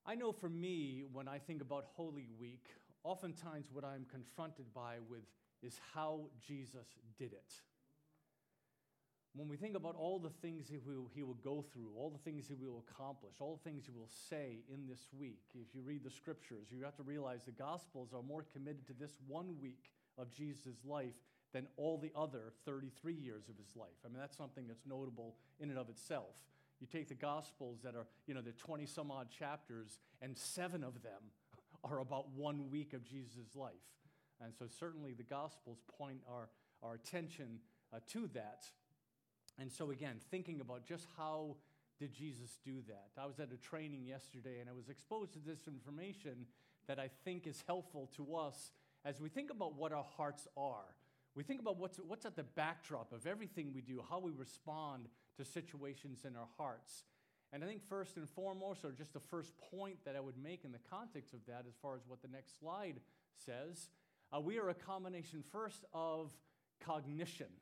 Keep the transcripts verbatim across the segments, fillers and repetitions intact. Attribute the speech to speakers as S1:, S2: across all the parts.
S1: I know for me, when I think about Holy Week, oftentimes what I'm confronted by with is how Jesus did it. When we think about all the things he will, he will go through, all the things he will accomplish, all the things he will say in this week, if you read the scriptures, you have to realize the Gospels are more committed to this one week of Jesus' life than all the other thirty-three years of his life. I mean, that's something that's notable in and of itself. You take the Gospels that are, you know, they're twenty some odd chapters, and seven of them are about one week of Jesus' life. And so certainly the Gospels point our, our attention uh, to that. And so again, thinking about just how did Jesus do that? I was at a training yesterday, and I was exposed to this information that I think is helpful to us as we think about what our hearts are. We think about what's, what's at the backdrop of everything we do, how we respond to situations in our hearts. And I think first and foremost, or just the first point that I would make in the context of that, as far as what the next slide says, uh, we are a combination first of cognition.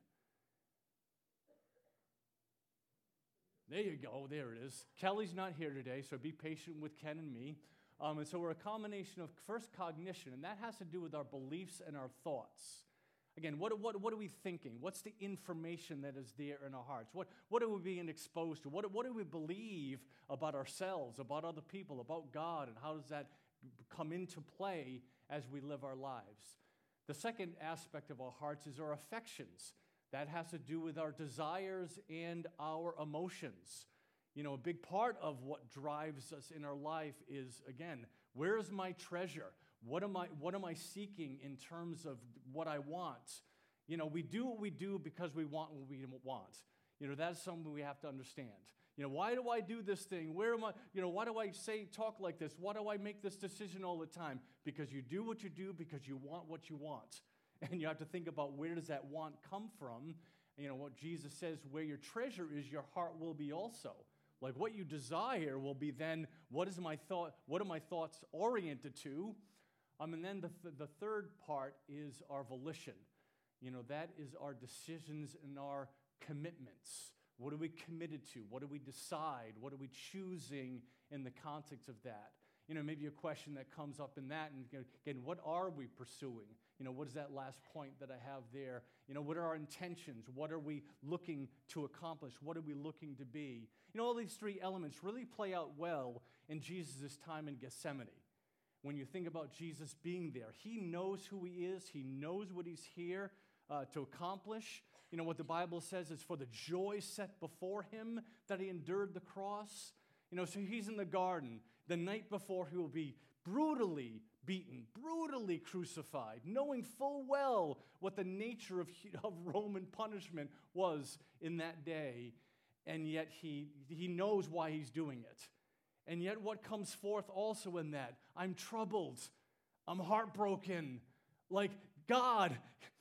S1: There you go, there it is. Kelly's not here today, so be patient with Ken and me. Um, and so we're a combination of first cognition, and that has to do with our beliefs and our thoughts. Again, what, what, what are we thinking? What's the information that is there in our hearts? What, what are we being exposed to? What, what do we believe about ourselves, about other people, about God, and how does that come into play as we live our lives? The second aspect of our hearts is our affections. That has to do with our desires and our emotions. You know, a big part of what drives us in our life is, again, where is my treasure? What am I, what am I seeking in terms of what I want? You know, we do what we do because we want what we want. You know, that's something we have to understand. You know, why do I do this thing? Where am I, you know, why do I say, talk like this? Why do I make this decision all the time? Because you do what you do because you want what you want. And you have to think about, where does that want come from? You know, what Jesus says, where your treasure is, your heart will be also. Like, what you desire will be then, what is my thought? What are my thoughts oriented to? Um, and then the, th- the third part is our volition. You know, that is our decisions and our commitments. What are we committed to? What do we decide? What are we choosing in the context of that? You know, maybe a question that comes up in that, and again, what are we pursuing? You know, what is that last point that I have there? You know, what are our intentions? What are we looking to accomplish? What are we looking to be? You know, all these three elements really play out well in Jesus' time in Gethsemane. When you think about Jesus being there, he knows who he is. He knows what he's here uh, to accomplish. You know, what the Bible says is for the joy set before him that he endured the cross. You know, so he's in the garden the night before he will be brutally beaten, brutally crucified, knowing full well what the nature of, of Roman punishment was in that day. And yet he, he knows why he's doing it. And yet what comes forth also in that? I'm troubled. I'm heartbroken. Like, God,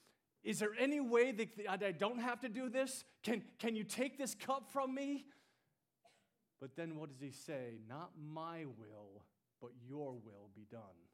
S1: is there any way that I don't have to do this? Can, can you take this cup from me? But then what does he say? Not my will, but your will be done.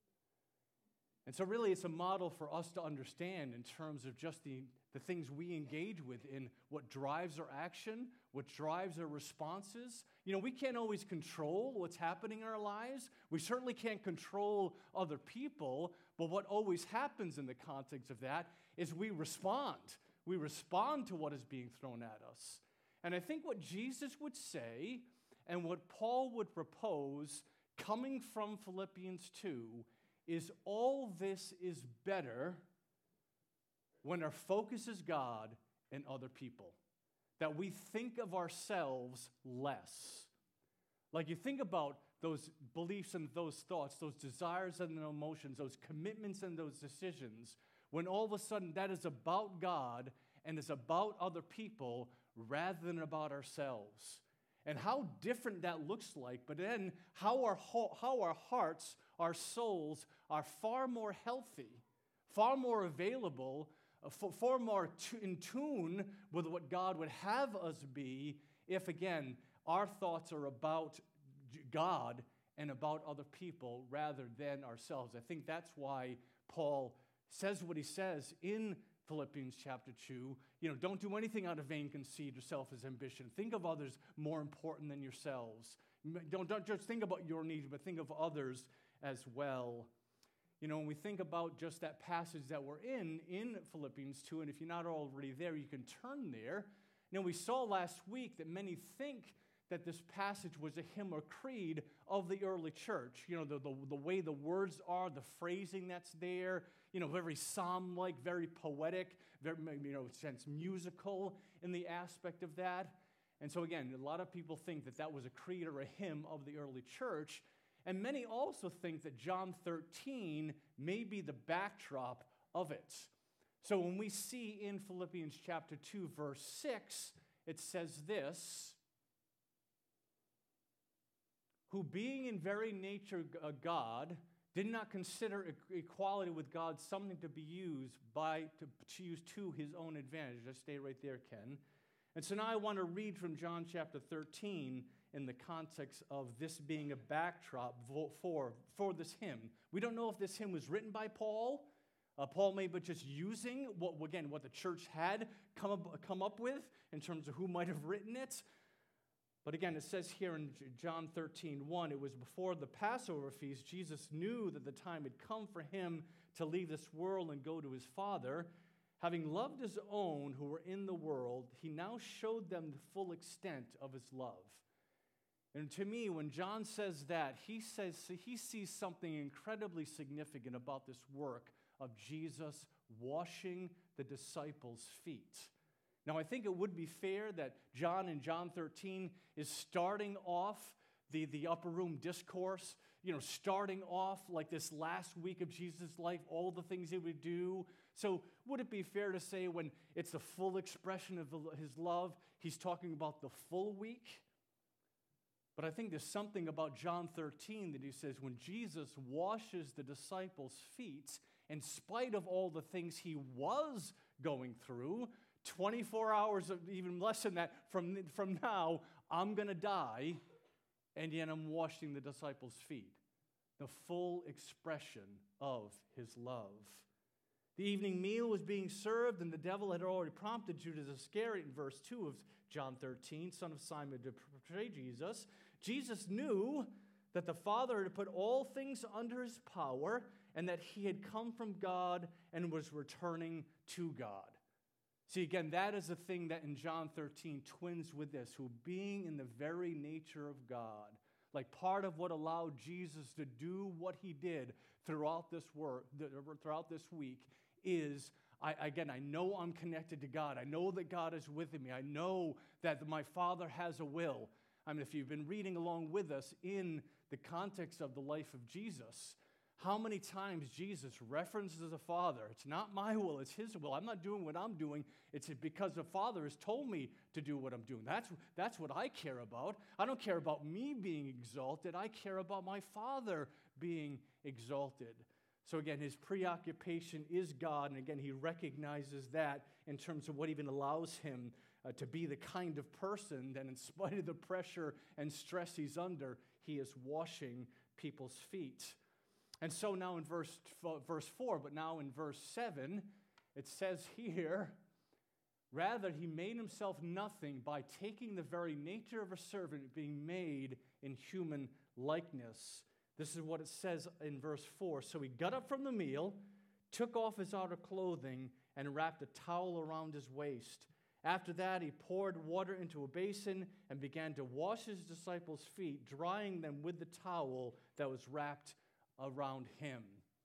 S1: And so really it's a model for us to understand in terms of just the, the things we engage with in what drives our action, what drives our responses. You know, we can't always control what's happening in our lives. We certainly can't control other people, but what always happens in the context of that is we respond. We respond to what is being thrown at us. And I think what Jesus would say and what Paul would propose coming from Philippians two is all this is better when our focus is God and other people. That we think of ourselves less. Like, you think about those beliefs and those thoughts, those desires and emotions, those commitments and those decisions, when all of a sudden that is about God and is about other people rather than about ourselves. And how different that looks like, but then how our, how our hearts, our souls are far more healthy, far more available, far more in tune with what God would have us be if, again, our thoughts are about God and about other people rather than ourselves. I think that's why Paul says what he says in Philippians chapter two, you know, don't do anything out of vain conceit or selfish ambition. Think of others more important than yourselves. Don't, don't just think about your needs, but think of others as well. You know, when we think about just that passage that we're in, in Philippians two, and if you're not already there, you can turn there. You know, we saw last week that many think that this passage was a hymn or creed of the early church. You know, the, the, the way the words are, the phrasing that's there, you know, very psalm-like, very poetic, very, you know, sense musical in the aspect of that. And so again, a lot of people think that that was a creed or a hymn of the early church. And many also think that John thirteen may be the backdrop of it. So when we see in Philippians chapter two, verse six, it says this, who being in very nature a God, did not consider equality with God something to be used by, to, to use to his own advantage. Just stay right there, Ken. And so now I want to read from John chapter thirteen in the context of this being a backdrop for, for this hymn. We don't know if this hymn was written by Paul. Uh, Paul may be just using, what again, what the church had come up, come up with in terms of who might have written it. But again, it says here in John thirteen one, it was before the Passover feast, Jesus knew that the time had come for him to leave this world and go to his Father. Having loved his own who were in the world, he now showed them the full extent of his love. And to me, when John says that, he says he sees something incredibly significant about this work of Jesus washing the disciples' feet. Now, I think it would be fair that John in John thirteen is starting off the, the upper room discourse, you know, starting off like this last week of Jesus' life, all the things he would do. So would it be fair to say when it's the full expression of his love, he's talking about the full week? But I think there's something about John thirteen that he says when Jesus washes the disciples' feet, in spite of all the things he was going through, twenty-four hours, of, even less than that, from, from now, I'm going to die, and yet I'm washing the disciples' feet. The full expression of his love. The evening meal was being served, and the devil had already prompted Judas Iscariot in verse two of John thirteen, son of Simon, to betray Jesus. Jesus knew that the Father had put all things under his power, and that he had come from God and was returning to God. See, again, that is the thing that in John thirteen twins with this, who being in the very nature of God, like part of what allowed Jesus to do what he did throughout this work, throughout this week, is, I, again, I know I'm connected to God. I know that God is with me. I know that my Father has a will. I mean, if you've been reading along with us in the context of the life of Jesus, how many times Jesus references the Father? It's not my will, it's his will. I'm not doing what I'm doing. It's because the Father has told me to do what I'm doing. That's, that's what I care about. I don't care about me being exalted. I care about my Father being exalted. So again, his preoccupation is God, and again, he recognizes that in terms of what even allows him uh, to be the kind of person that in spite of the pressure and stress he's under, he is washing people's feet. And so now in verse, verse four, but now in verse seven, it says here, rather he made himself nothing by taking the very nature of a servant, being made in human likeness. This is what it says in verse four. So he got up from the meal, took off his outer clothing, and wrapped a towel around his waist. After that, he poured water into a basin and began to wash his disciples' feet, drying them with the towel that was wrapped around him.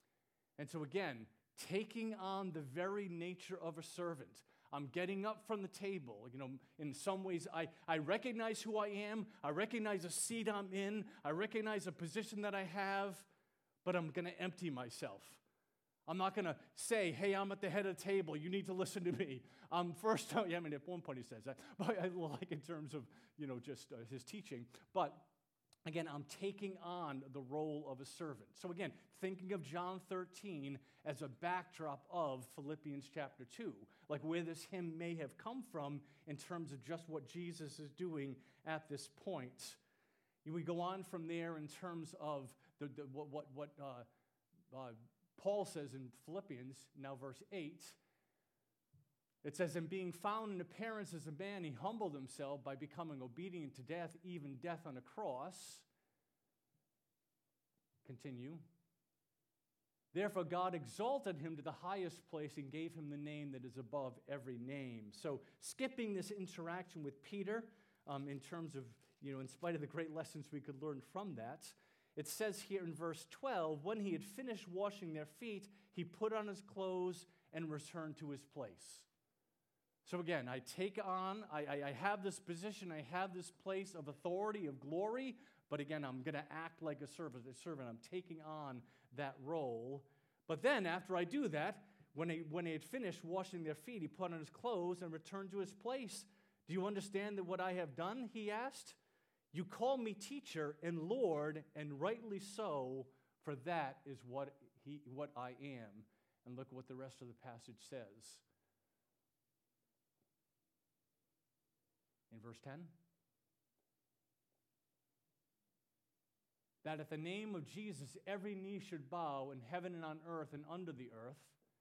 S1: And so again, taking on the very nature of a servant. I'm getting up from the table. You know, in some ways, I, I recognize who I am. I recognize the seat I'm in. I recognize the position that I have, but I'm going to empty myself. I'm not going to say, hey, I'm at the head of the table. You need to listen to me. Um, first, yeah, I mean, at one point he says that, but I like in terms of, you know, just uh, his teaching. But again, I'm taking on the role of a servant. So again, thinking of John thirteen as a backdrop of Philippians chapter two, like where this hymn may have come from in terms of just what Jesus is doing at this point. We go on from there in terms of the, the, what, what, what uh, uh, Paul says in Philippians, now verse eight, It says, "And being found in appearance as a man, he humbled himself by becoming obedient to death, even death on a cross." Continue. "Therefore God exalted him to the highest place and gave him the name that is above every name." So skipping this interaction with Peter, um, in terms of, you know, in spite of the great lessons we could learn from that, it says here in verse twelve, "When he had finished washing their feet, he put on his clothes and returned to his place." So again, I take on, I, I, I have this position, I have this place of authority, of glory, but again, I'm going to act like a servant, a servant. I'm taking on that role. But then after I do that, when he, when he had finished washing their feet, he put on his clothes and returned to his place. "Do you understand that what I have done?" he asked. "You call me teacher and Lord, and rightly so, for that is what, he, what I am." And look what the rest of the passage says. In verse ten, "That at the name of Jesus every knee should bow in heaven and on earth and under the earth,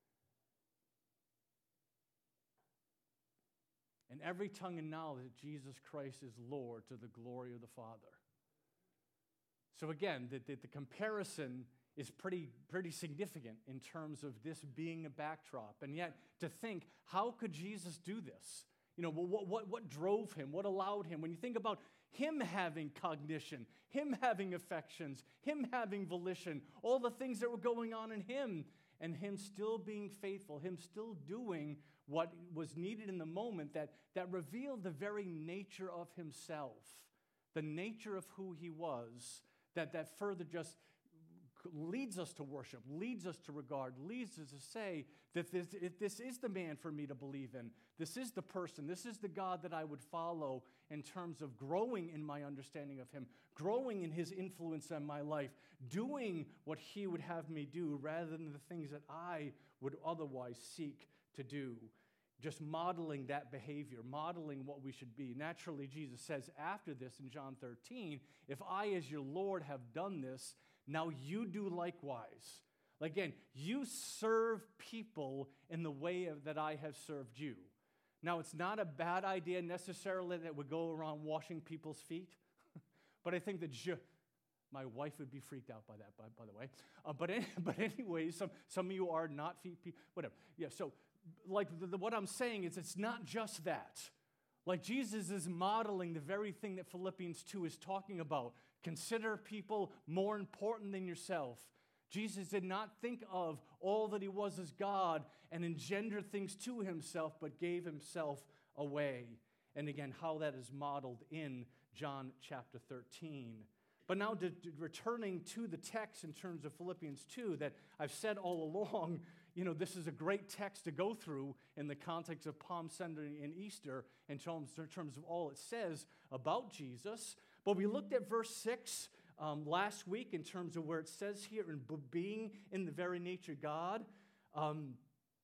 S1: and every tongue acknowledge that Jesus Christ is Lord, to the glory of the Father." So again, the, the, the comparison is pretty, pretty significant in terms of this being a backdrop. And yet, to think, how could Jesus do this? You know, what, what, what drove him? What allowed him? When you think about him having cognition, him having affections, him having volition, all the things that were going on in him, and him still being faithful, him still doing what was needed in the moment, that, that revealed the very nature of himself, the nature of who he was, that, that further just leads us to worship, leads us to regard, leads us to say that this, if this is the man for me to believe in. This is the person, this is the God that I would follow in terms of growing in my understanding of him, growing in his influence on my life, doing what he would have me do rather than the things that I would otherwise seek to do. Just modeling that behavior, modeling what we should be. Naturally, Jesus says after this in John thirteen, "If I as your Lord have done this, now you do likewise." Again, you serve people in the way of, that I have served you. Now, it's not a bad idea necessarily that we go around washing people's feet, but I think that je, my wife would be freaked out by that, by, by the way. Uh, but, any, but anyways, some, some of you are not feet people, whatever. Yeah, so like the, the, what I'm saying is it's not just that. Like Jesus is modeling the very thing that Philippians two is talking about. Consider people more important than yourself. Jesus did not think of all that he was as God and engender things to himself, but gave himself away. And again, how that is modeled in John chapter thirteen. But now to, to returning to the text in terms of Philippians two, that I've said all along, you know, this is a great text to go through in the context of Palm Sunday and Easter in terms, in terms of all it says about Jesus. But we looked at verse six um, last week in terms of where it says here in b- being in the very nature God. Um,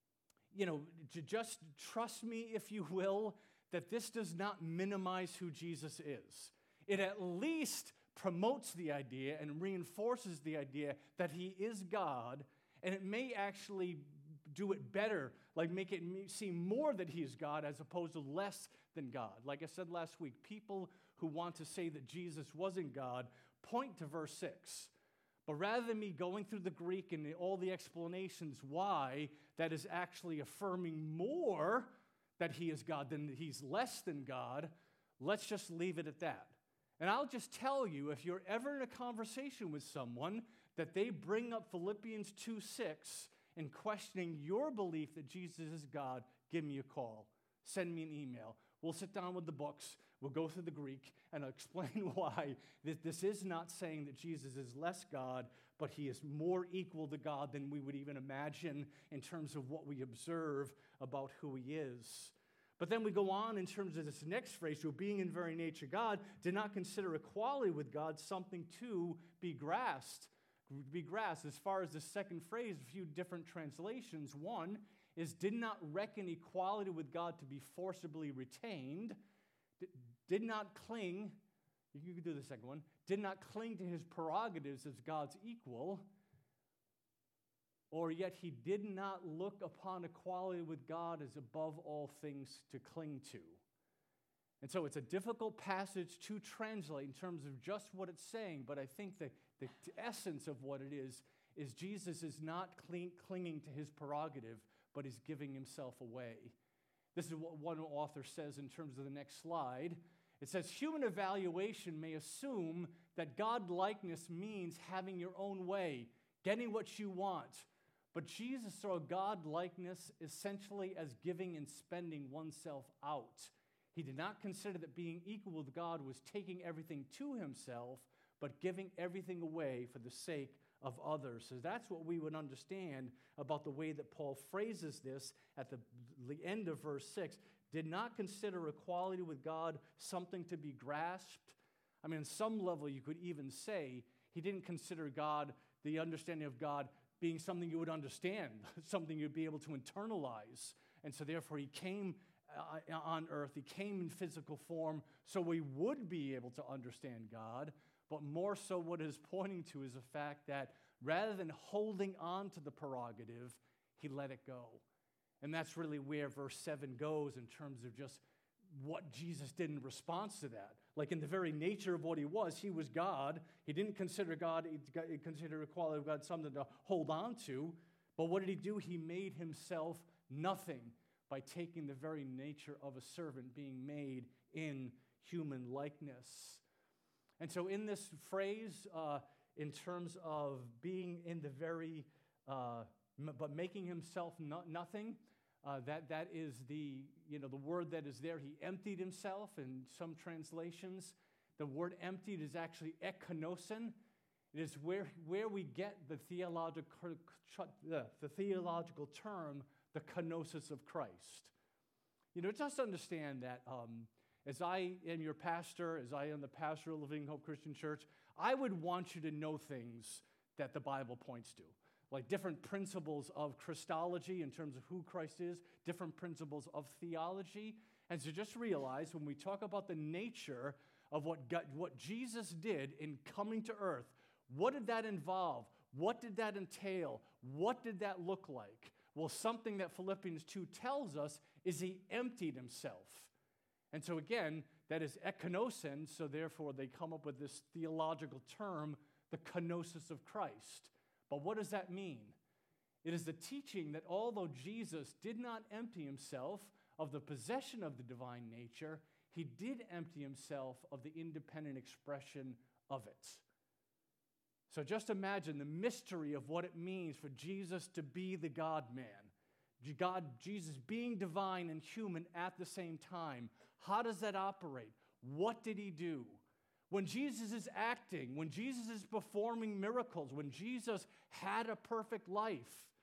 S1: you know, to just trust me, if you will, that this does not minimize who Jesus is. It at least promotes the idea and reinforces the idea that he is God, and it may actually do it better, like make it seem more that he is God as opposed to less than God. Like I said last week, people who want to say that Jesus wasn't God point to verse six. But rather than me going through the Greek and all the explanations why that is actually affirming more that he is God than he's less than God, let's just leave it at that. And I'll just tell you, if you're ever in a conversation with someone that they bring up Philippians two six and questioning your belief that Jesus is God, give me a call. Send me an email. We'll sit down with the books. We'll go through the Greek, and I'll explain why this, this is not saying that Jesus is less God, but he is more equal to God than we would even imagine in terms of what we observe about who he is. But then we go on in terms of this next phrase, who being in very nature God, did not consider equality with God something to be grasped. Be grasped. As far as the second phrase, a few different translations. One is did not reckon equality with God to be forcibly retained, did not cling, you can do the second one, did not cling to his prerogatives as God's equal, or yet he did not look upon equality with God as above all things to cling to. And so it's a difficult passage to translate in terms of just what it's saying, but I think that the essence of what it is is Jesus is not cling, clinging to his prerogative, but he's giving himself away. This is what one author says in terms of the next slide. It says, human evaluation may assume that God-likeness means having your own way, getting what you want. But Jesus saw God-likeness essentially as giving and spending oneself out. He did not consider that being equal with God was taking everything to himself, but giving everything away for the sake of others. So that's what we would understand about the way that Paul phrases this at the, the end of verse six. Did not consider equality with God something to be grasped. I mean, on some level, you could even say he didn't consider God, the understanding of God, being something you would understand, something you'd be able to internalize. And so therefore, he came uh, on earth, he came in physical form, so we would be able to understand God. But more so what it is pointing to is the fact that rather than holding on to the prerogative, he let it go. And that's really where verse seven goes in terms of just what Jesus did in response to that. Like in the very nature of what he was, he was God. He didn't consider God, he considered equality of God something to hold on to. But what did he do? He made himself nothing by taking the very nature of a servant, being made in human likeness. And so in this phrase, uh, in terms of being in the very, uh, m- but making himself no- nothing, uh, that that is the, you know, the word that is there. He emptied himself in some translations. The word emptied is actually ekenosin. It is where, where we get the theological, the, the theological term, the kenosis of Christ. You know, just understand that um, as I am your pastor, as I am the pastor of Living Hope Christian Church, I would want you to know things that the Bible points to, like different principles of Christology in terms of who Christ is, different principles of theology. And so just realize when we talk about the nature of what, God, what Jesus did in coming to earth, what did that involve? What did that entail? What did that look like? Well, something that Philippians two tells us is he emptied himself. And so again, that is ekenosin, so therefore they come up with this theological term, the kenosis of Christ. But what does that mean? It is the teaching that although Jesus did not empty himself of the possession of the divine nature, he did empty himself of the independent expression of it. So just imagine the mystery of what it means for Jesus to be the God-man. God, Jesus being divine and human at the same time. How does that operate? What did he do? When Jesus is acting, when Jesus is performing miracles, when Jesus had a perfect life,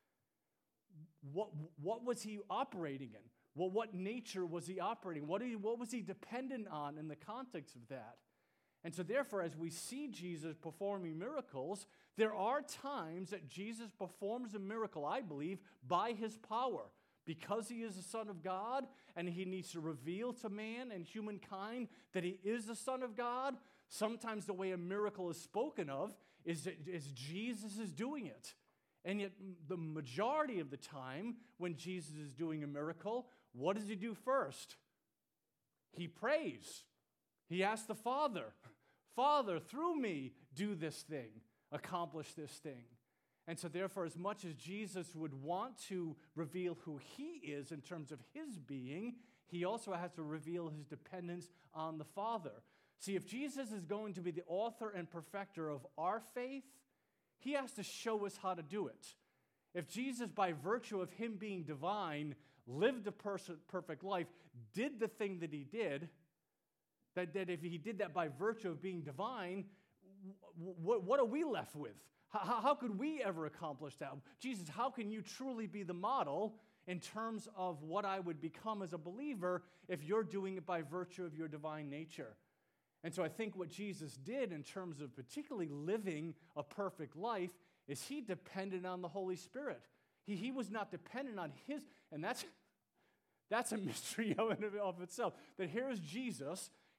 S1: what, what was he operating in? Well, what nature was he operating? What, he, what was he dependent on in the context of that? And so therefore, as we see Jesus performing miracles, there are times that Jesus performs a miracle, I believe, by his power. Because he is the Son of God, and he needs to reveal to man and humankind that he is the Son of God, sometimes the way a miracle is spoken of is that is Jesus is doing it. And yet the majority of the time when Jesus is doing a miracle, what does he do first? He prays. He asks the Father, Father, through me, do this thing, accomplish this thing. And so therefore, as much as Jesus would want to reveal who he is in terms of his being, he also has to reveal his dependence on the Father. See, if Jesus is going to be the author and perfecter of our faith, he has to show us how to do it. If Jesus, by virtue of him being divine, lived a pers- perfect life, did the thing that he did, that, that if he did that by virtue of being divine, w- w- what are we left with? How, how could we ever accomplish that? Jesus, how can you truly be the model in terms of what I would become as a believer if you're doing it by virtue of your divine nature? And so I think what Jesus did in terms of particularly living a perfect life is he depended on the Holy Spirit. He, he was not dependent on his, and that's, that's a mystery of, of itself. That here's Jesus,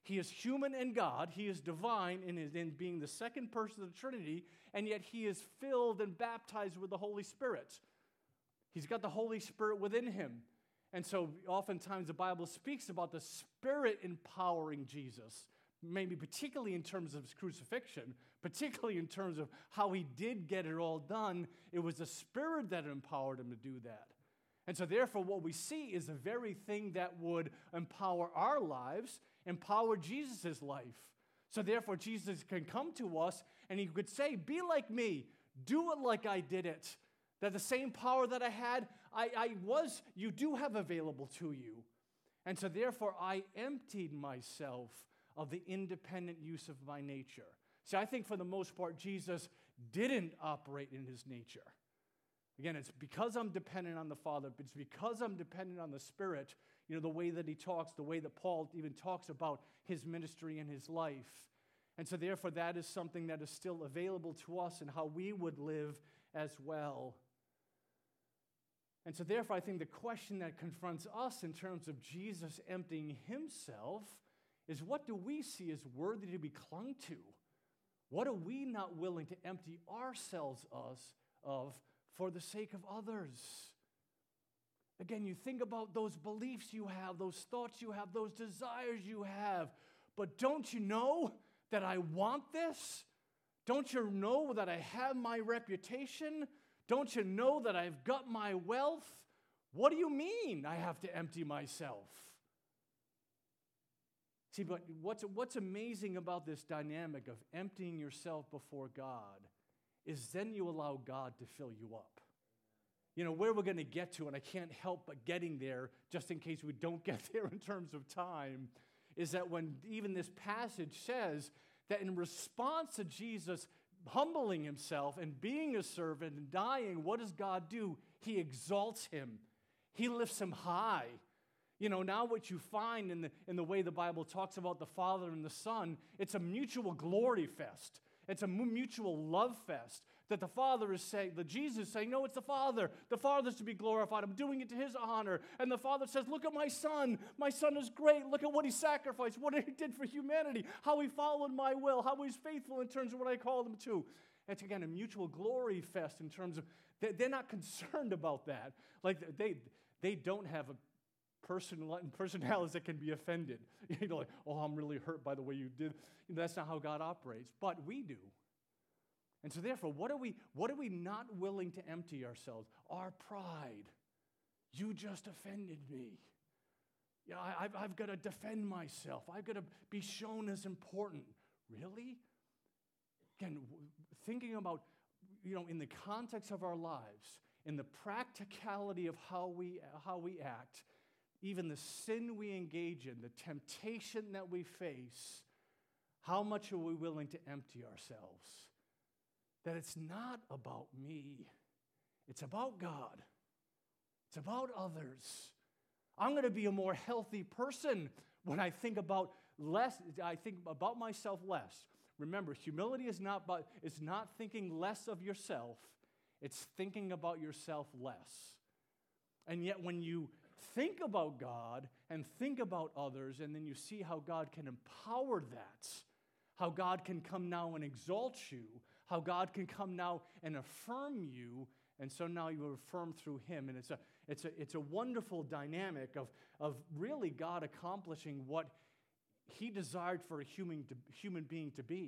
S1: He is human and God. He is divine in, his, in being the second person of the Trinity, and yet he is filled and baptized with the Holy Spirit. He's got the Holy Spirit within him. And so oftentimes the Bible speaks about the Spirit empowering Jesus, maybe particularly in terms of his crucifixion, particularly in terms of how he did get it all done. It was the Spirit that empowered him to do that. And so therefore what we see is the very thing that would empower our lives, empower Jesus' life. So therefore Jesus can come to us and he could say, be like me, do it like I did it. That the same power that I had, I, I was, you do have available to you. And so therefore I emptied myself of the independent use of my nature. See, I think for the most part, Jesus didn't operate in his nature. Again, it's because I'm dependent on the Father, but it's because I'm dependent on the Spirit, you know, the way that he talks, the way that Paul even talks about his ministry and his life. And so therefore, that is something that is still available to us and how we would live as well. And so therefore, I think the question that confronts us in terms of Jesus emptying himself is, what do we see as worthy to be clung to? What are we not willing to empty ourselves of for the sake of others? Again, you think about those beliefs you have, those thoughts you have, those desires you have. But don't you know that I want this? Don't you know that I have my reputation? Don't you know that I've got my wealth? What do you mean I have to empty myself? See, but what's, what's amazing about this dynamic of emptying yourself before God is then you allow God to fill you up. You know, where we're going to get to, and I can't help but getting there, just in case we don't get there in terms of time, is that when even this passage says that in response to Jesus humbling himself and being a servant and dying, what does God do? He exalts him. He lifts him high. You know, now what you find in the, in the way the Bible talks about the Father and the Son, it's a mutual glory fest. It's a mutual love fest that the Father is saying, that Jesus is saying, no, it's the Father. The Father's to be glorified. I'm doing it to his honor. And the Father says, look at my Son. My Son is great. Look at what he sacrificed, what he did for humanity, how he followed my will, how he's faithful in terms of what I called him to. It's, again, a mutual glory fest in terms of, they're not concerned about that. Like, they, they don't have a person, personalities that can be offended. You know, like, oh, I'm really hurt by the way you did. You know, that's not how God operates, but we do. And so therefore, what are we, what are we not willing to empty ourselves? Our pride. You just offended me. Yeah, I, I've, I've got to defend myself. I've got to be shown as important. Really? Again, thinking about, you know, in the context of our lives, in the practicality of how we, how we act, even the sin we engage in, the temptation that we face, how much are we willing to empty ourselves? That it's not about me. It's about God. It's about others. I'm going to be a more healthy person when I think about less, I think about myself less. Remember, humility is not, about, it's not thinking less of yourself. It's thinking about yourself less. And yet when you think about God and think about others, and then you see how God can empower that, how God can come now and exalt you, how God can come now and affirm you, and so now you are affirmed through him. And it's a, it's a, it's a wonderful dynamic of, of really God accomplishing what he desired for a human, to, human being to be.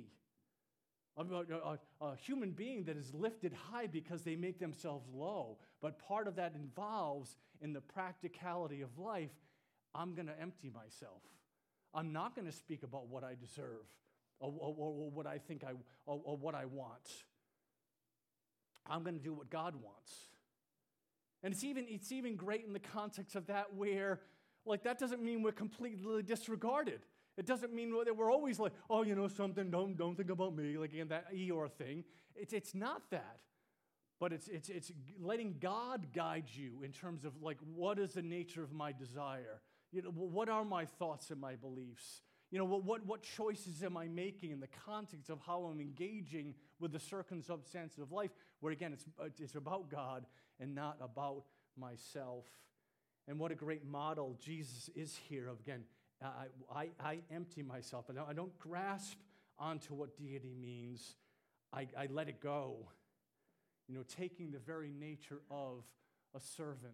S1: A, a, a human being that is lifted high because they make themselves low. But part of that involves, in the practicality of life, I'm going to empty myself. I'm not going to speak about what I deserve or, or, or what I think I, or, or what I want. I'm going to do what God wants. And it's even, it's even great in the context of that where, like, that doesn't mean we're completely disregarded. It doesn't mean that we're always like, oh, you know, something, don't, don't think about me, like again, that Eeyore thing. It's, it's not that. But it's, it's, it's letting God guide you in terms of, like, what is the nature of my desire? You know, what are my thoughts and my beliefs? You know, what, what, what choices am I making in the context of how I'm engaging with the circumstances of life, where, again, it's, it's about God and not about myself. And what a great model Jesus is here of, again, I, I, I empty myself. I don't, I don't grasp onto what deity means. I, I let it go. You know, taking the very nature of a servant.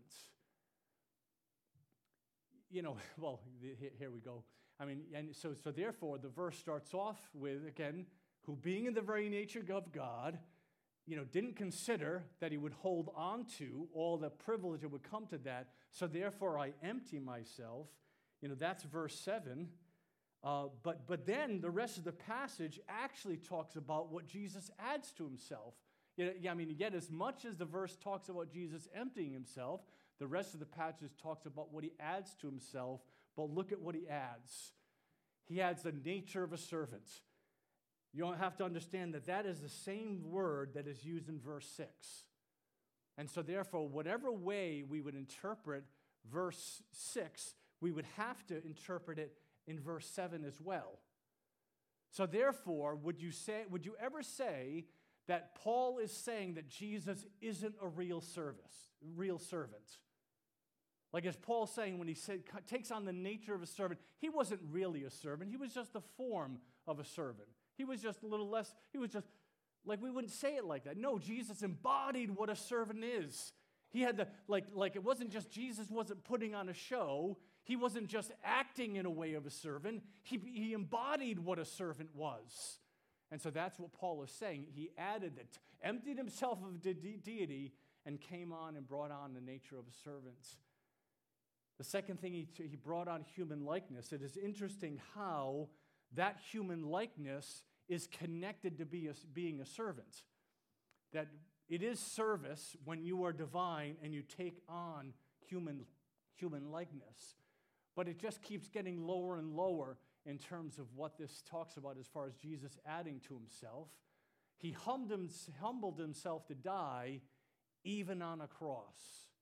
S1: You know, well, here, here we go. I mean, and so, so therefore, the verse starts off with, again, who being in the very nature of God, you know, didn't consider that he would hold on to all the privilege that would come to that. So therefore, I empty myself. You know, that's verse seven. Uh, but, but then the rest of the passage actually talks about what Jesus adds to himself. You know, yeah, I mean, yet as much as the verse talks about Jesus emptying himself, the rest of the passage talks about what he adds to himself. But look at what he adds. He adds the nature of a servant. You don't have to understand that that is the same word that is used in verse six. And so therefore, whatever way we would interpret verse six, we would have to interpret it in verse seven as well. So therefore, would you say, would you ever say that Paul is saying that Jesus isn't a real service, real servant? Like as Paul's saying when he said, takes on the nature of a servant, he wasn't really a servant. He was just the form of a servant. He was just a little less, he was just, like we wouldn't say it like that. No, Jesus embodied what a servant is. He had the, like, like it wasn't just, Jesus wasn't putting on a show. He wasn't just acting in a way of a servant. He, he embodied what a servant was. And so that's what Paul is saying. He added it, emptied himself of de- de- deity and came on and brought on the nature of a servant. The second thing, he, he brought on human likeness. It is interesting how that human likeness is connected to be a, being a servant. That it is service when you are divine and you take on human, human likeness. But it just keeps getting lower and lower in terms of what this talks about as far as Jesus adding to himself. He humbled himself to die even on a cross.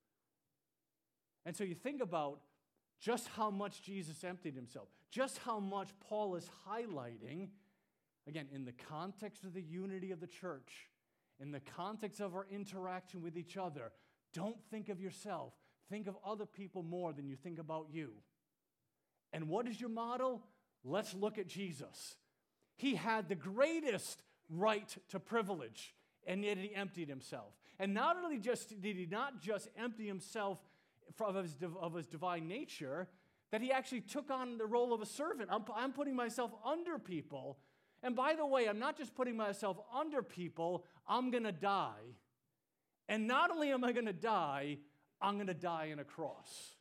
S1: And so you think about just how much Jesus emptied himself, just how much Paul is highlighting, again, in the context of the unity of the church, in the context of our interaction with each other. Don't think of yourself. Think of other people more than you think about you. And what is your model? Let's look at Jesus. He had the greatest right to privilege, and yet he emptied himself. And not only just did he not just empty himself of his, of his divine nature, that he actually took on the role of a servant. I'm, I'm putting myself under people. And by the way, I'm not just putting myself under people, I'm going to die. And not only am I going to die, I'm going to die on a cross.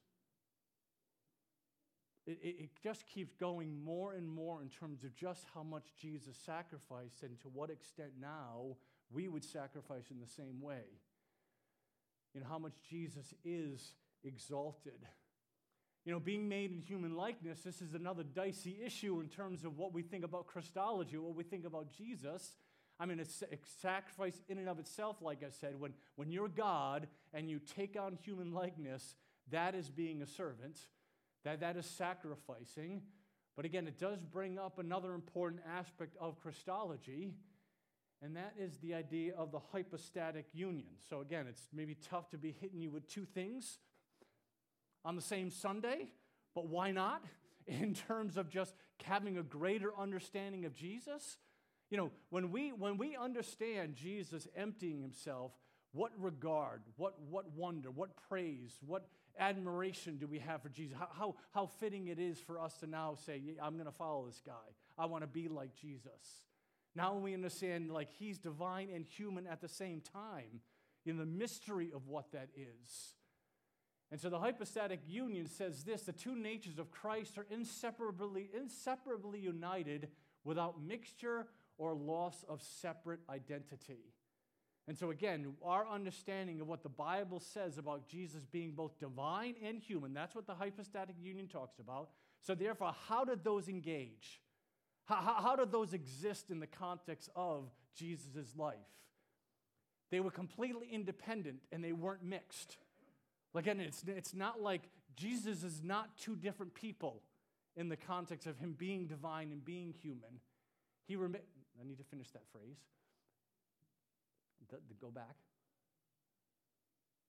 S1: It, it, it just keeps going more and more in terms of just how much Jesus sacrificed and to what extent now we would sacrifice in the same way. You know, how much Jesus is exalted. You know, being made in human likeness, this is another dicey issue in terms of what we think about Christology, what we think about Jesus. I mean, it's a sacrifice in and of itself, like I said. When, when you're God and you take on human likeness, that is being a servant. That, that is sacrificing. But again, it does bring up another important aspect of Christology, and that is the idea of the hypostatic union. So again, it's maybe tough to be hitting you with two things on the same Sunday, but why not? In terms of just having a greater understanding of Jesus. You know, when we when we understand Jesus emptying himself, what regard, what, what wonder, what praise, what admiration do we have for Jesus? How, how, how fitting it is for us to now say, yeah, I'm going to follow this guy. I want to be like Jesus. Now we understand, like, he's divine and human at the same time, in the mystery of what that is. And so the hypostatic union says this: the two natures of Christ are inseparably, inseparably united without mixture or loss of separate identity. And so again, our understanding of what the Bible says about Jesus being both divine and human, that's what the hypostatic union talks about. So therefore, how did those engage? How, how, how did those exist in the context of Jesus' life? They were completely independent and they weren't mixed. Again, it's, it's not like Jesus is not two different people in the context of him being divine and being human. He rem- I need to finish that phrase. The, the, go back.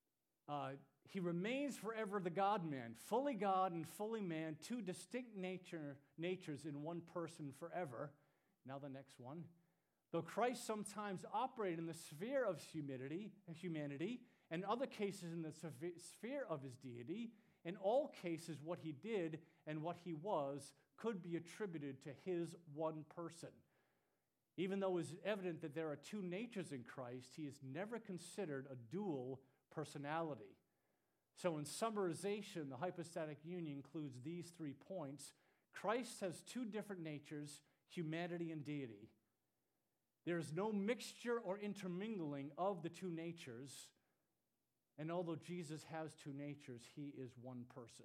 S1: uh, he remains forever the God-man, fully God and fully man, two distinct nature, natures in one person forever. Now the next one. Though Christ sometimes operated in the sphere of humanity, humanity, and other cases in the sphere of his deity, in all cases what he did and what he was could be attributed to his one person. Even though it is evident that there are two natures in Christ, he is never considered a dual personality. So in summarization, the hypostatic union includes these three points. Christ has two different natures, humanity and deity. There is no mixture or intermingling of the two natures. And although Jesus has two natures, he is one person.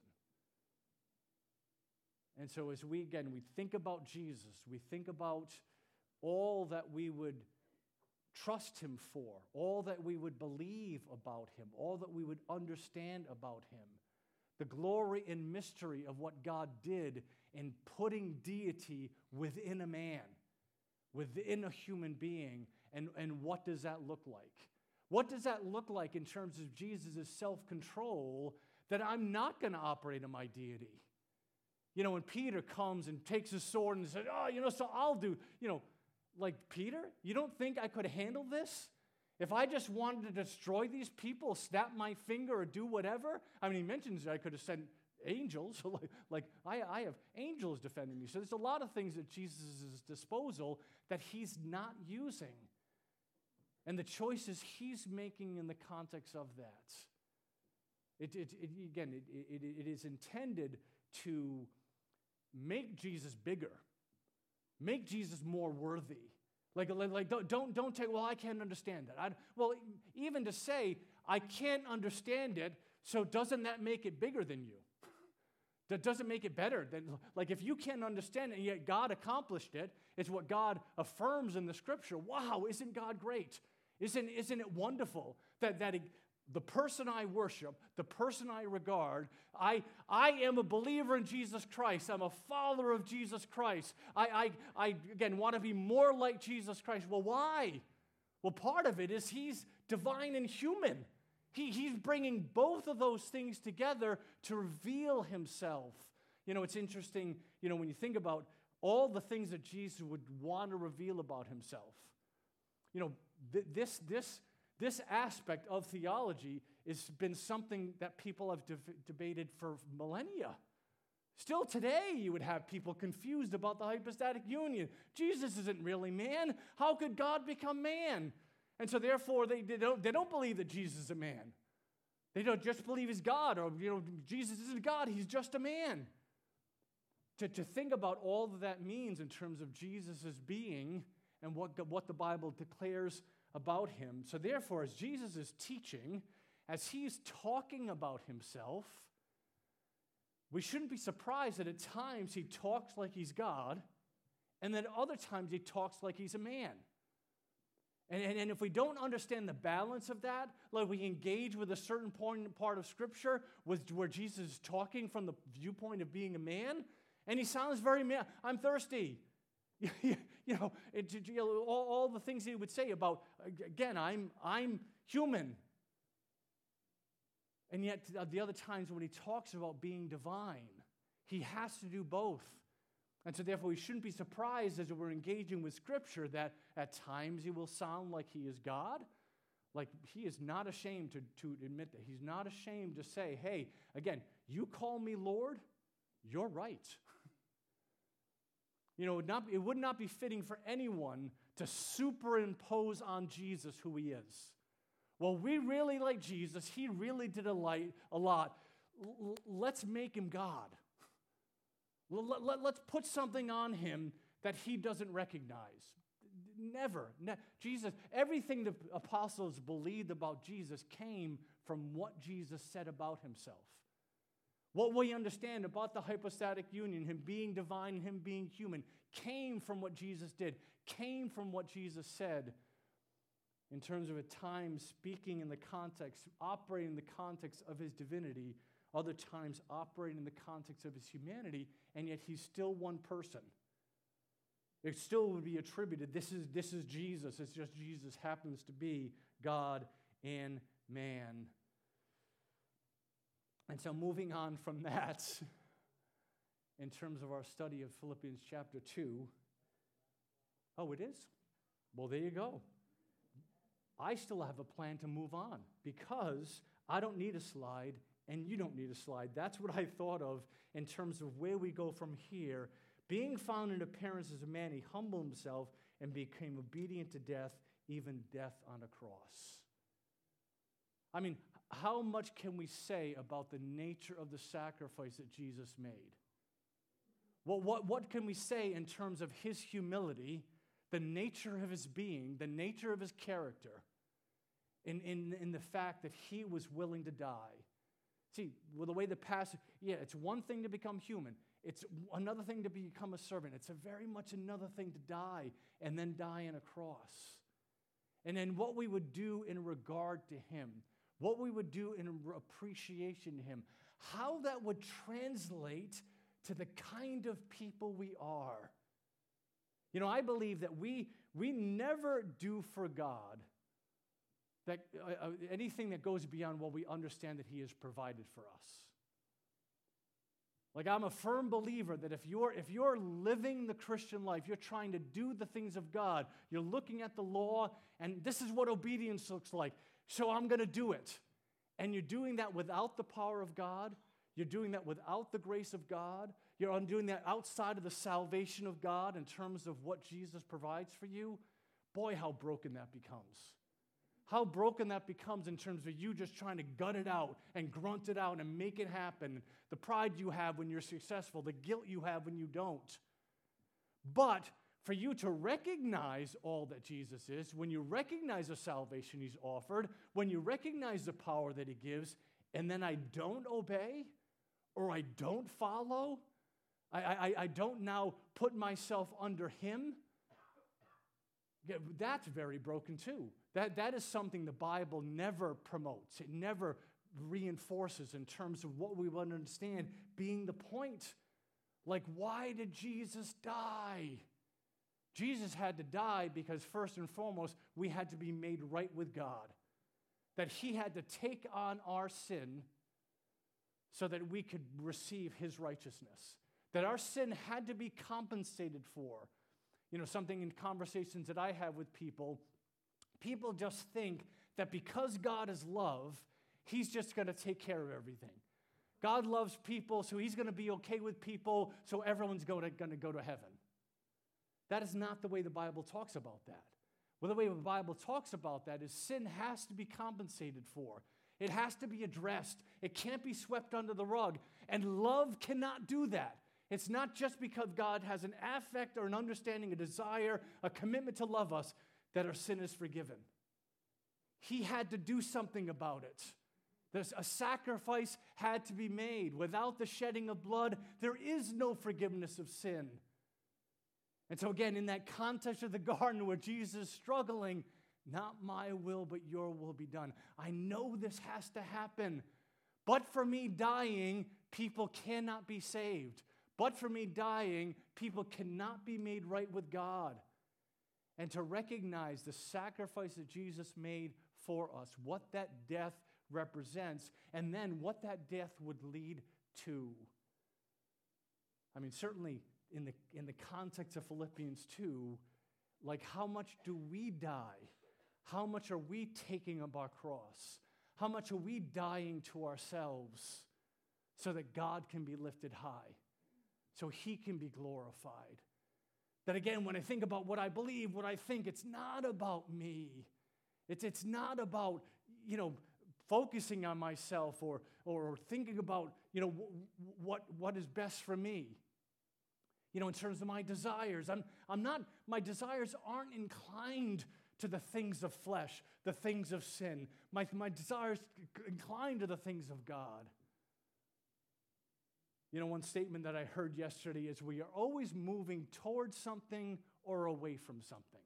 S1: And so as we, again, we think about Jesus, we think about all that we would trust him for, all that we would believe about him, all that we would understand about him, the glory and mystery of what God did in putting deity within a man, within a human being, and, and what does that look like? What does that look like in terms of Jesus' self-control that I'm not going to operate in my deity? You know, when Peter comes and takes his sword and says, oh, you know, so I'll do, you know, like, Peter, you don't think I could handle this? If I just wanted to destroy these people, snap my finger or do whatever? I mean, he mentions I could have sent angels. like, like I, I have angels defending me. So there's a lot of things at Jesus' disposal that he's not using. And the choices he's making in the context of that. It, it, it, again, it, it, it is intended to make Jesus bigger. Make Jesus more worthy. Like, like don't, don't, don't take, well, I can't understand that. I, well, even to say, I can't understand it, so doesn't that make it bigger than you? That doesn't make it better. Than, like, if you can't understand it, and yet God accomplished it, it's what God affirms in the Scripture. Wow, isn't God great? Isn't, isn't it wonderful that, that it, the person I worship, the person I regard, I, I am a believer in Jesus Christ. I'm a follower of Jesus Christ. I, I, I again, want to be more like Jesus Christ. Well, why? Well, part of it is he's divine and human. He, he's bringing both of those things together to reveal himself. You know, it's interesting, you know, when you think about all the things that Jesus would want to reveal about himself. You know, th- this, this, This aspect of theology has been something that people have de- debated for millennia. Still today, you would have people confused about the hypostatic union. Jesus isn't really man. How could God become man? And so therefore, they, they, don't, they don't believe that Jesus is a man. They don't just believe he's God, or, you know, Jesus isn't God, he's just a man. To, to think about all that that means in terms of Jesus' being and what, what the Bible declares about him. So therefore, as Jesus is teaching, as he's talking about himself, we shouldn't be surprised that at times he talks like he's God, and then other times he talks like he's a man. And, and, and if we don't understand the balance of that, like we engage with a certain point, part of Scripture with, where Jesus is talking from the viewpoint of being a man, and he sounds very man. I'm thirsty. you know, it, you know all, all the things he would say about, again, I'm, I'm human. And yet, the other times when he talks about being divine, he has to do both. And so therefore, we shouldn't be surprised as we're engaging with Scripture that at times he will sound like he is God. Like, he is not ashamed to, to admit that. He's not ashamed to say, hey, again, you call me Lord, you're right. You know, it would, not, it would not be fitting for anyone to superimpose on Jesus who he is. Well, we really like Jesus. He really did a, light, a lot. L- let's make him God. Let, let, let's put something on him that he doesn't recognize. Never. Ne- Jesus, everything the apostles believed about Jesus came from what Jesus said about himself. What we understand about the hypostatic union, him being divine and him being human, came from what Jesus did, came from what Jesus said in terms of at times speaking in the context, operating in the context of his divinity, other times operating in the context of his humanity, and yet he's still one person. It still would be attributed, this is, this is Jesus. It's just Jesus happens to be God and man. And so moving on from that, in terms of our study of Philippians chapter two, oh, it is? Well, there you go. I still have a plan to move on because I don't need a slide and you don't need a slide. That's what I thought of in terms of where we go from here. Being found in appearance as a man, he humbled himself and became obedient to death, even death on a cross. I mean, how much can we say about the nature of the sacrifice that Jesus made? Well, what, what can we say in terms of his humility, the nature of his being, the nature of his character, in, in, in the fact that he was willing to die? See, with the way the passage, yeah, it's one thing to become human. It's another thing to become a servant. It's a very much another thing to die and then die on a cross. And then what we would do in regard to him, what we would do in appreciation to him, how that would translate to the kind of people we are. You know, I believe that we, we never do for God that uh, anything that goes beyond what we understand that he has provided for us. Like, I'm a firm believer that if you're, if you're living the Christian life, you're trying to do the things of God, you're looking at the law, and this is what obedience looks like, so I'm going to do it. And you're doing that without the power of God, you're doing that without the grace of God, you're doing that outside of the salvation of God in terms of what Jesus provides for you, boy, how broken that becomes. How broken that becomes in terms of you just trying to gut it out and grunt it out and make it happen. The pride you have when you're successful, the guilt you have when you don't. But for you to recognize all that Jesus is, when you recognize the salvation he's offered, when you recognize the power that he gives, and then I don't obey or I don't follow, I, I, I don't now put myself under him, yeah, that's very broken too. That, that is something the Bible never promotes. It never reinforces in terms of what we want to understand being the point. Like, why did Jesus die? Jesus had to die because first and foremost, we had to be made right with God. That he had to take on our sin so that we could receive his righteousness. That our sin had to be compensated for. You know, something in conversations that I have with people, people just think that because God is love, he's just going to take care of everything. God loves people, so he's going to be okay with people, so everyone's going to, going to go to heaven. That is not the way the Bible talks about that. Well, the way the Bible talks about that is sin has to be compensated for. It has to be addressed. It can't be swept under the rug. And love cannot do that. It's not just because God has an affect or an understanding, a desire, a commitment to love us, that our sin is forgiven. He had to do something about it. There's a sacrifice had to be made. Without the shedding of blood, there is no forgiveness of sin. And so again, in that context of the garden where Jesus is struggling, not my will, but your will be done. I know this has to happen. But for me dying, people cannot be saved. But for me dying, people cannot be made right with God. And to recognize the sacrifice that Jesus made for us, what that death represents, and then what that death would lead to. I mean, certainly in the, in the context of Philippians two, like how much do we die? How much are we taking up our cross? How much are we dying to ourselves so that God can be lifted high? So he can be glorified. That again, when I think about what I believe, what I think, it's not about me. It's, it's not about, you know, focusing on myself or, or thinking about, you know, w- what, what is best for me. You know, in terms of my desires. I'm, I'm not, my desires aren't inclined to the things of flesh, the things of sin. My, my desires inclined to the things of God. You know, one statement that I heard yesterday is we are always moving towards something or away from something.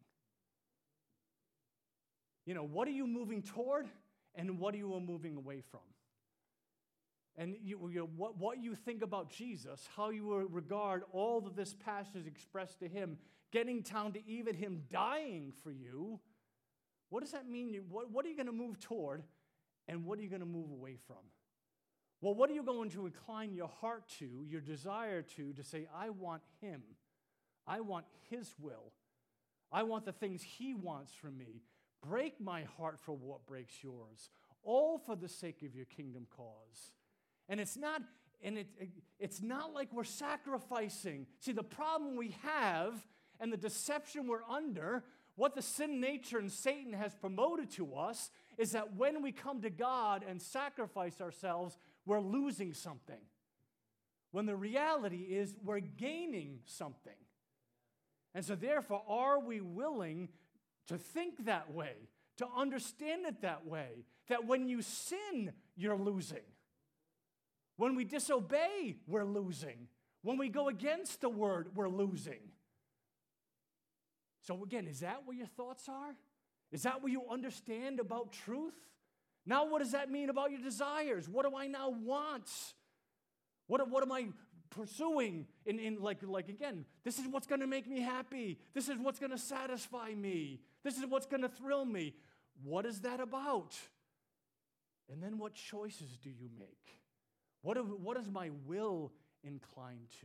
S1: You know, what are you moving toward and what are you moving away from? And you, you know, what, what you think about Jesus, how you regard all of this passage expressed to him, getting down to even him dying for you, what does that mean? What, what are you going to move toward and what are you going to move away from? Well, what are you going to incline your heart to, your desire to, to say, I want him. I want his will. I want the things he wants from me. Break my heart for what breaks yours, all for the sake of your kingdom cause. And it's not, and it, it, it's not like we're sacrificing. See, the problem we have and the deception we're under, what the sin nature and Satan has promoted to us, is that when we come to God and sacrifice ourselves, we're losing something. When the reality is we're gaining something. And so therefore, are we willing to think that way, to understand it that way, that when you sin, you're losing. When we disobey, we're losing. When we go against the word, we're losing. So again, is that what your thoughts are? Is that what you understand about truth? Now what does that mean about your desires? What do I now want? What, what am I pursuing? In, in like, like again, this is what's going to make me happy. This is what's going to satisfy me. This is what's going to thrill me. What is that about? And then what choices do you make? What, do, what is my will inclined to?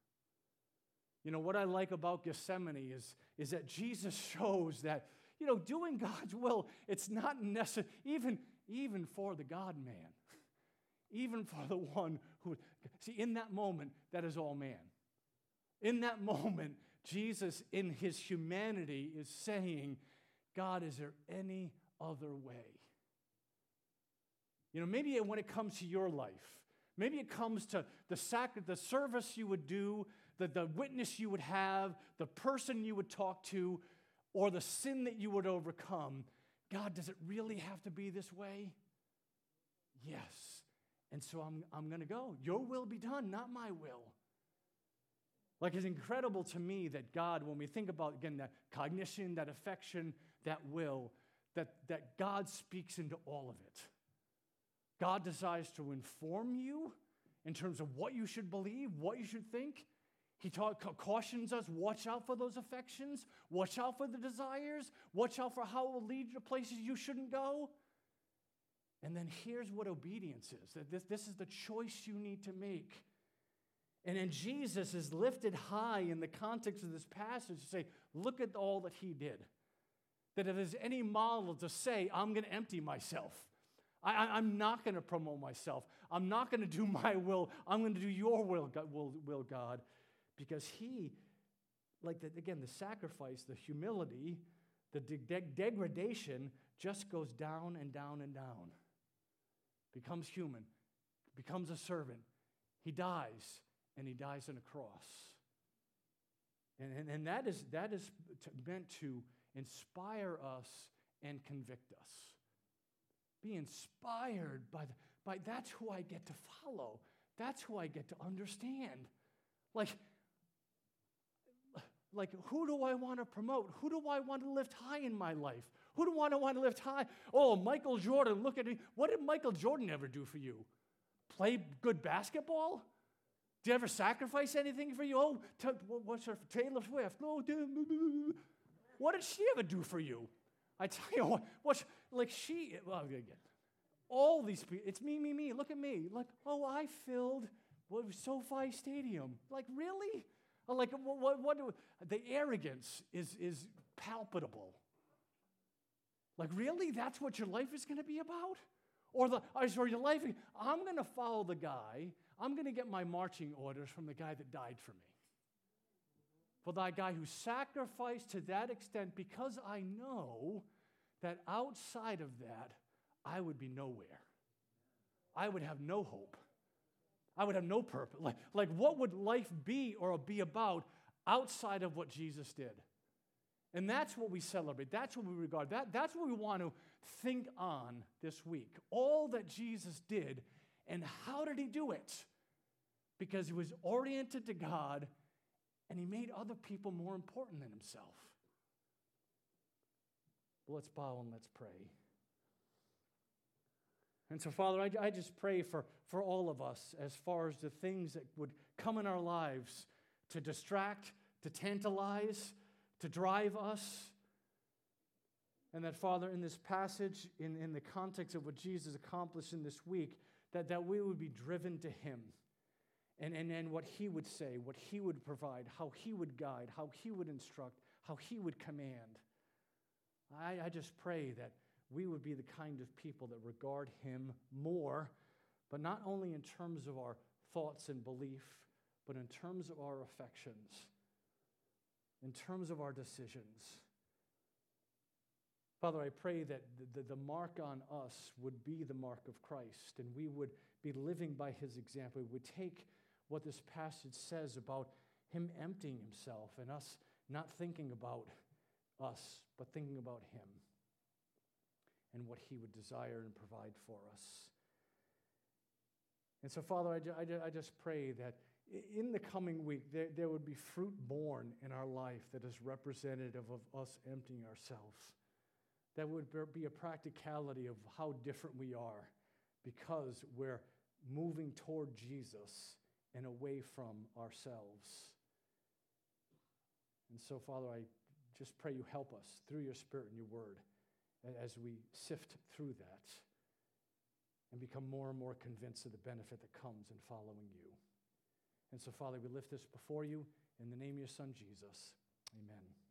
S1: You know, what I like about Gethsemane is, is that Jesus shows that, you know, doing God's will, it's not necessary, even, even for the God-man, even for the one who, see, in that moment, that is all man. In that moment, Jesus, in his humanity, is saying, God, is there any other way? You know, maybe when it comes to your life, maybe it comes to the sac- the service you would do, the, the witness you would have, the person you would talk to, or the sin that you would overcome. God, does it really have to be this way? Yes. And so I'm, I'm going to go. Your will be done, not my will. Like, it's incredible to me that God, when we think about, again, that cognition, that affection, that will, that, that God speaks into all of it. God desires to inform you in terms of what you should believe, what you should think. He taught, cautions us, watch out for those affections, watch out for the desires, watch out for how it will lead you to places you shouldn't go. And then here's what obedience is, that this, this is the choice you need to make. And then Jesus is lifted high in the context of this passage to say, look at all that he did. That if there's any model to say, I'm going to empty myself. I, I, I'm not going to promote myself. I'm not going to do my will. I'm going to do your will, God, will, will, God. Because he, like, the, again, the sacrifice, the humility, the de- de- degradation just goes down and down and down. Becomes human, becomes a servant. He dies, and he dies on a cross. And, and, and that is, that is to, meant to inspire us and convict us. Be inspired by, the, by that's who I get to follow. That's who I get to understand. Like, like who do I want to promote? Who do I want to lift high in my life? Who do I want to lift high? Oh, Michael Jordan, look at me. What did Michael Jordan ever do for you? Play good basketball? Did he ever sacrifice anything for you? Oh, t- what's her, Taylor Swift? Oh, what did she ever do for you? I tell you what, what's, like she, well, again, all these people, it's me, me, me, look at me. Like, oh, I filled what, SoFi Stadium. Like, really? Like, what, what, what do, the arrogance is, is palpable. Like, really? That's what your life is going to be about? Or, the, or your life, I'm going to follow the guy, I'm going to get my marching orders from the guy that died for me. For the guy who sacrificed to that extent, because I know that outside of that, I would be nowhere. I would have no hope. I would have no purpose. Like, like what would life be or be about outside of what Jesus did? And that's what we celebrate. That's what we regard. That, that's what we want to think on this week. All that Jesus did, and how did he do it? Because he was oriented to God, and he made other people more important than himself. Well, let's bow and let's pray. And so, Father, I, I just pray for, for all of us as far as the things that would come in our lives to distract, to tantalize, to drive us. And that, Father, in this passage, in, in the context of what Jesus accomplished in this week, that, that we would be driven to him. And, and, and what he would say, what he would provide, how he would guide, how he would instruct, how he would command. I, I just pray that we would be the kind of people that regard him more, but not only in terms of our thoughts and belief, but in terms of our affections, in terms of our decisions. Father, I pray that the, the, the mark on us would be the mark of Christ, and we would be living by his example. We would take what this passage says about him emptying himself and us not thinking about us, but thinking about him and what he would desire and provide for us. And so, Father, I, ju- I, ju- I just pray that in the coming week, there, there would be fruit born in our life that is representative of us emptying ourselves. That would be a practicality of how different we are because we're moving toward Jesus and away from ourselves. And so, Father, I just pray you help us through your Spirit and your word as we sift through that and become more and more convinced of the benefit that comes in following you. And so, Father, we lift this before you in the name of your Son, Jesus. Amen.